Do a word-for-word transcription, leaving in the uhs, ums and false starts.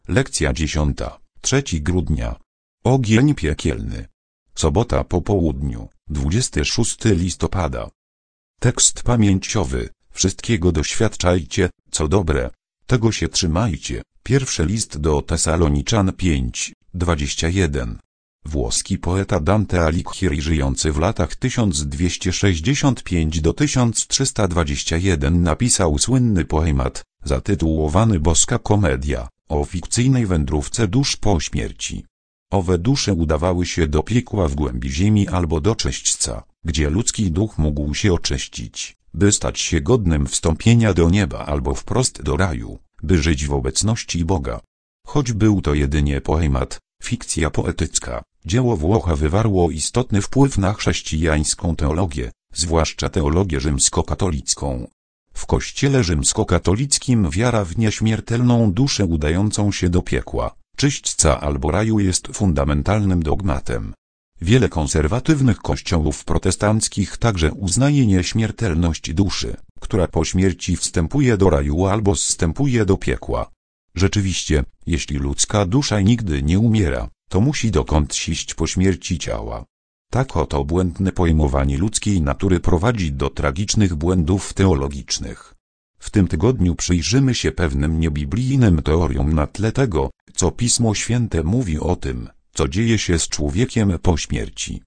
Lekcja dziesiąta. trzeciego grudnia. Ogień piekielny. Sobota po południu, dwudziestego szóstego listopada. Tekst pamięciowy. Wszystkiego doświadczajcie, co dobre. Tego się trzymajcie. Pierwszy list do Tesaloniczan pięć, dwadzieścia jeden. Włoski poeta Dante Alighieri, żyjący w latach tysiąc dwieście sześćdziesiąt pięć do tysiąc trzysta dwadzieścia jeden, napisał słynny poemat, zatytułowany Boska Komedia, o fikcyjnej wędrówce dusz po śmierci. Owe dusze udawały się do piekła w głębi ziemi albo do czyśćca, gdzie ludzki duch mógł się oczyścić, by stać się godnym wstąpienia do nieba albo wprost do raju, by żyć w obecności Boga. Choć był to jedynie poemat, fikcja poetycka, dzieło Włocha wywarło istotny wpływ na chrześcijańską teologię, zwłaszcza teologię rzymskokatolicką. W Kościele rzymskokatolickim wiara w nieśmiertelną duszę udającą się do piekła, czyśćca albo raju jest fundamentalnym dogmatem. Wiele konserwatywnych kościołów protestanckich także uznaje nieśmiertelność duszy, która po śmierci wstępuje do raju albo zstępuje do piekła. Rzeczywiście, jeśli ludzka dusza nigdy nie umiera, to musi dokądś iść po śmierci ciała. Tak oto błędne pojmowanie ludzkiej natury prowadzi do tragicznych błędów teologicznych. W tym tygodniu przyjrzymy się pewnym niebiblijnym teoriom na tle tego, co Pismo Święte mówi o tym, co dzieje się z człowiekiem po śmierci.